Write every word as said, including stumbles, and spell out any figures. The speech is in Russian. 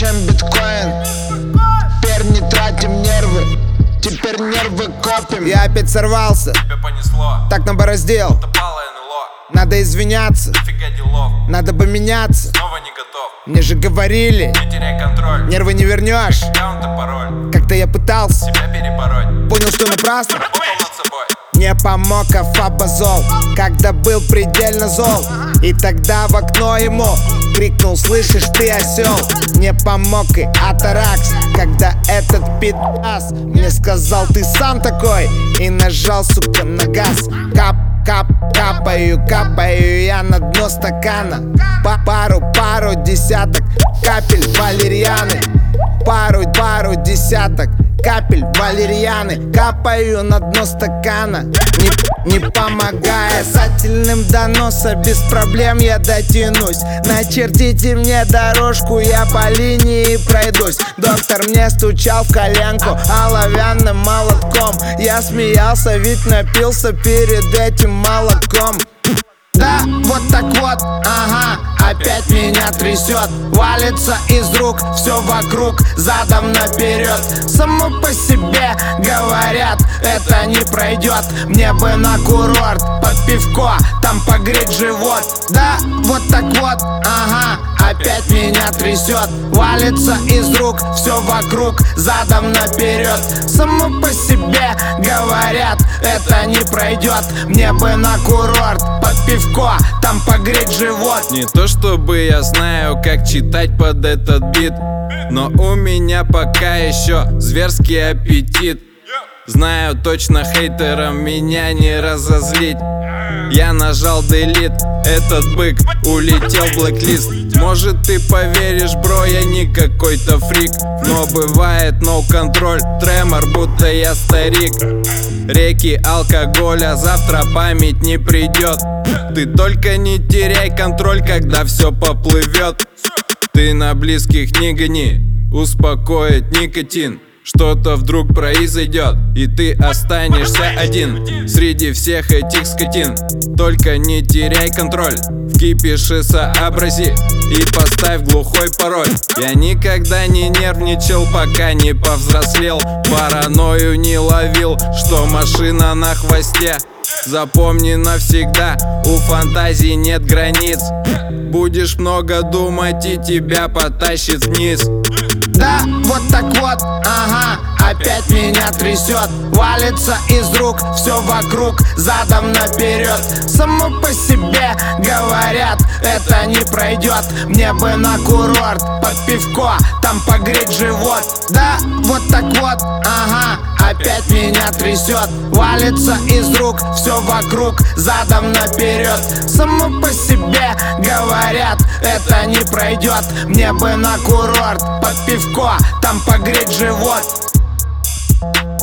чем биткоин. Теперь не тратим нервы, теперь нервы копим. Я опять сорвался, Тебя понесло, так набороздел. попало эн эл о. Надо извиняться, Дофига делов, надо бы меняться. снова не готов. Мне же говорили, Не теряй контроль, нервы не вернешь. аккаунт и пароль. Как-то я пытался, Тебя перебороть, понял, что напрасно. работал над собой. Не помог афабазол, когда был предельно зол. И тогда в окно ему крикнул: слышишь ты, осел? Не помог и Атаракс, когда этот пидас мне сказал: ты сам такой. И нажал, сука, на газ. Кап, кап, капаю, капаю я на дно стакана. По пару, пару десяток капель валерьяны. Пару, пару десяток капель валерьяны. Капаю на дно стакана, не, не помогая. Касательным доноса без проблем я дотянусь. Начертите мне дорожку, я по линии пройдусь. Доктор мне стучал в коленку оловянным молотком. Я смеялся, ведь напился перед этим молоком. Да, вот так вот, ага, опять меня трясет. Валится из рук все вокруг, задом наперед. Само по себе говорят, это не пройдет. Мне бы на курорт, под пивко, там погреть живот. Да, вот так вот, ага, опять меня трясет. Валится из рук все вокруг, задом наперед. Само по себе говорят, это не пройдет. Мне бы на курорт, под пивко, там погреть живот. Не то чтобы я знаю, как читать под этот бит, но у меня пока еще зверский аппетит. Знаю точно, хейтерам меня не разозлить. Я нажал delete, этот бык улетел в блэклист. Может ты поверишь, бро, я не какой-то фрик, но бывает no контроль, тремор, будто я старик. Реки алкоголя, завтра память не придет. Ты только не теряй контроль, когда все поплывет. Ты на близких не гони, успокоит никотин. Что-то вдруг произойдет, и ты останешься один среди всех этих скотин. Только не теряй контроль, в кипише сообрази и поставь глухой пароль. Я никогда не нервничал, пока не повзрослел. Паранойю не ловил, что машина на хвосте. Запомни навсегда, у фантазии нет границ. Будешь много думать, и тебя потащит вниз. Да, вот так вот, ага, опять меня трясет. Валится из рук все вокруг, задом наперед. Само по себе говорят, это не пройдет. Мне бы на курорт, под пивко, там погреть живот. Да, вот так вот, ага, опять меня трясет. Валится из рук все вокруг, задом наперед. Само по себе говорят, это не пройдет. Мне бы на курорт, под пивко, там погреть живот.